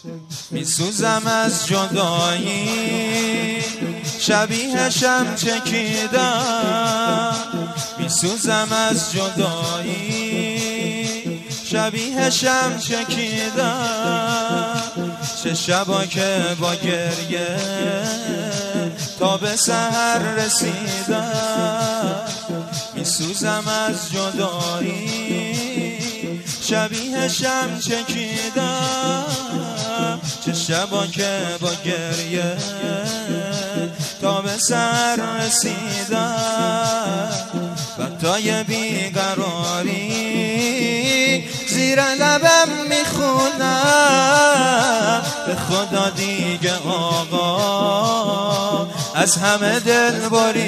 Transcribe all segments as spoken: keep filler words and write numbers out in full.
میسوزم از جدایی شبیه شم چکیدم، میسوزم از جدایی شبیه شم چکیدم. چه شبا که با گریه تا به سحر رسیدم، میسوزم از جدایی شبیه شم چکیدم. چه شبا که با گریه تا به سر رسیدم. بطای بیقراری زیر لبم میخونم، به خدا دیگه آقا از همه دل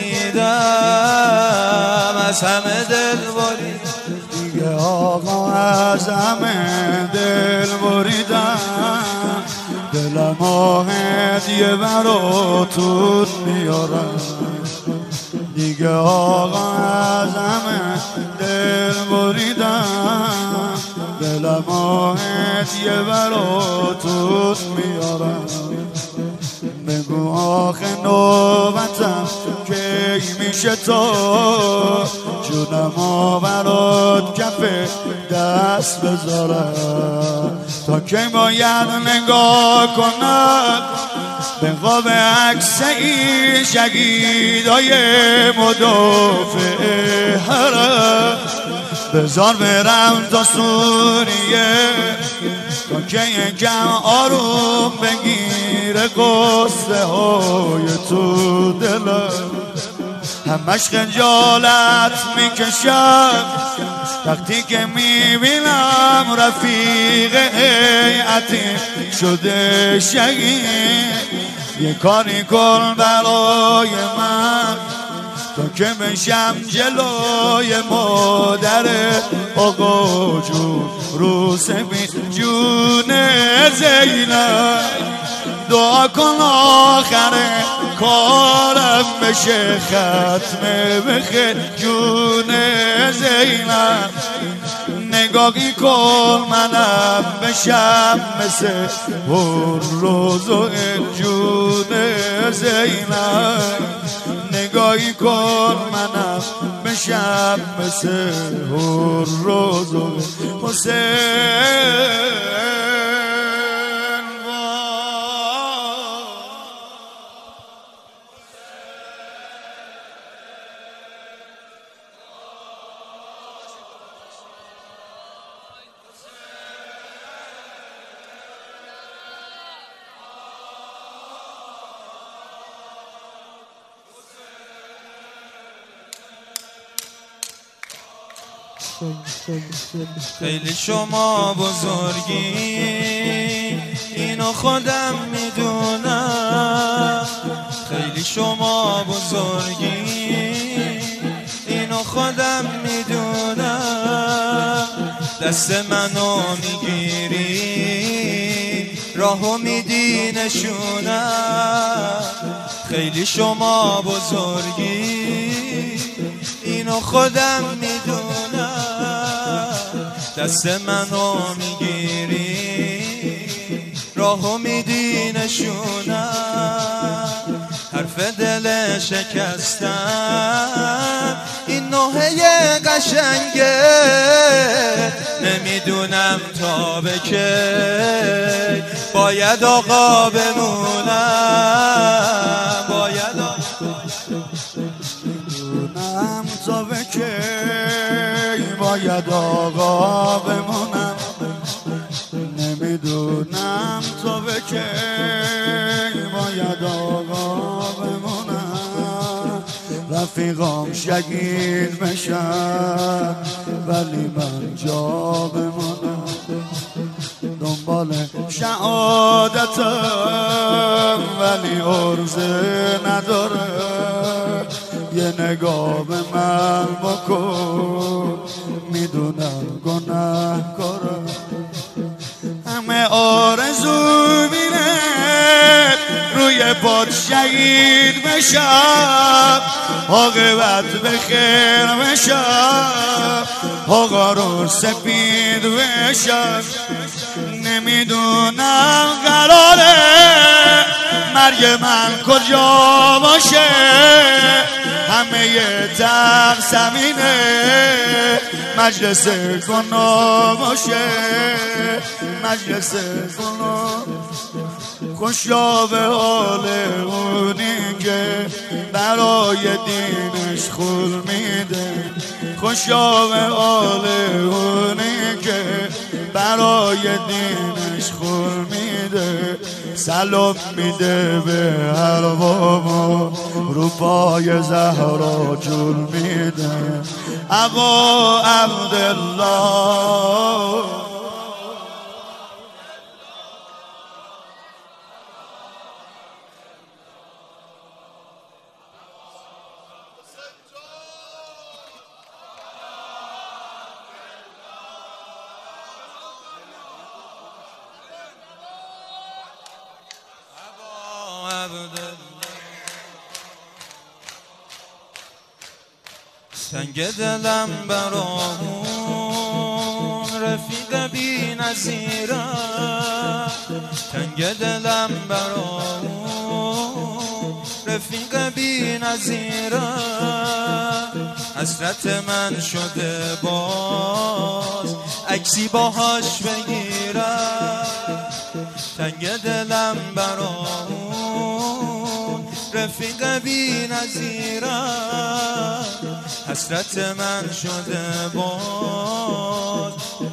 بریدم، از همه دل بریدم دیگه آقا از همه دل بریدم. دلم هدیه براتون میارم، دیگه آقا از همه دل بریدم. دلم هدیه براتون میارم. بگو آخه نوبتم کی میشه تو جونمو برات کف دست بذارم. تا کی باید نگاه کنم به قاب عکس این شهیدای مدافع حرم. بذار برم تا سوریه تا که یکم آروم بگیره قصه های تو دلم. همش خجالت میکشم وقتی که میبینم رفیق هیئتی شده شهید. یه کاری کن برای من تا که بشم جلوی مادرت آقا جون رو سفید جون زینب. دعا کن آخر کارم بشه ختمه بخیر جون زینب. نگاهی کن منم بشم مثل هر روز و جون زینب. نگاهی کن منم بشم مثل هر روز و حسین. خیلی شما بزرگی اینو خودم میدونم، خیلی شما بزرگی اینو خودم میدونم. دست منو میگیری راهو میدی نشونم. خیلی شما بزرگی اینو خودم میدونم. دست منو میگیری راهو میدی نشونم. حرف دل شکستم این نوحه قشنگه، نمیدونم تا به کی باید آقا بمونم، باید آقا بمونم تا به کی باید آقا بمونم. نمیدونم تا به کی باید آقا بمونم. رفیقام شهید بشن ولی من جا بمونم. دنبال شهادتم ولی عرضه نداره. یه نگاه به من بکن میدونم گناهکارم. همه آرزو میره روی پات شهید بشم، عاقبت به خیر بشم، آقا رو سپید بشم. نمیدونم مرگ من کجا باشه، همه تر زمینه مجلس گناه باشه، مجلس گناه. خوشا به حال اونی که برای دینش خول میده، خوشا به حال اونی که برای دینش خول میده، سلام میده به ارباب و رو پای زهرا جول میده. ابا عبدالله سنگ دلم برامون رفیق بی نظیره، تنگ دلم برامون رفیق بی نظیره، حسرت من شده باز عکسی باهاش بگیرم، تنگ دلم برامون رفیق بی نظیره، حسرت من شده باز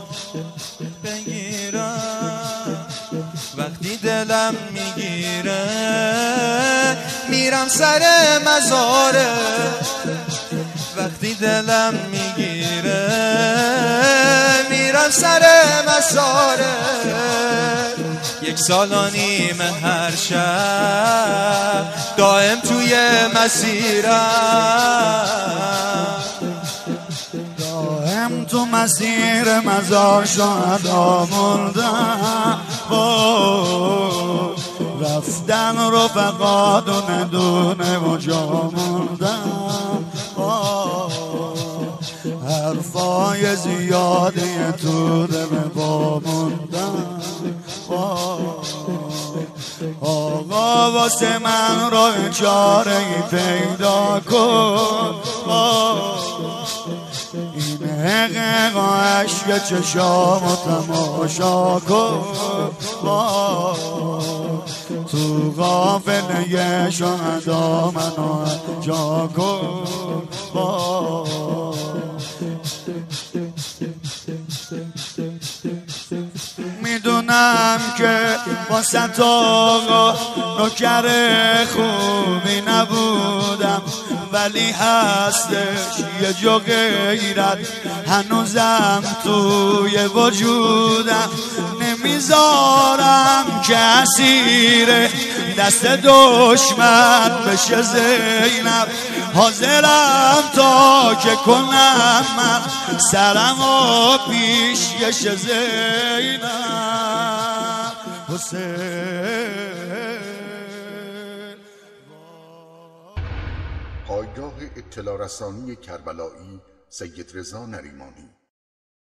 بگیرم، وقتی دلم میگیره میرم سر مزاره، وقتی دلم میگیره میرم سر مزاره، یک سال و نیم هر شب دائم توی مسیرم، دائم تو مسیر مزار شهدا موندم، رفتن رفقا دونه دونه و جا موندم، حرفای زیادی تو دل با موندم، آقا واسه من رو چاره‌ای پیدا کن، این حقیق و عشق چشام تماشا کن، تو قافله شهدا منو جا کن، میدونم که واسه آقا نوکر خوبی نبودم، ولی هستش یه جو غیرت هنوزم توی وجودم، نمیذارم که اسیر دست دشمن بشه زینب، حاضرم تا که کنم من سرم و پیشش زینب حسین. پایگاه اطلاع رسانی کربلایی سید رضا نریمانی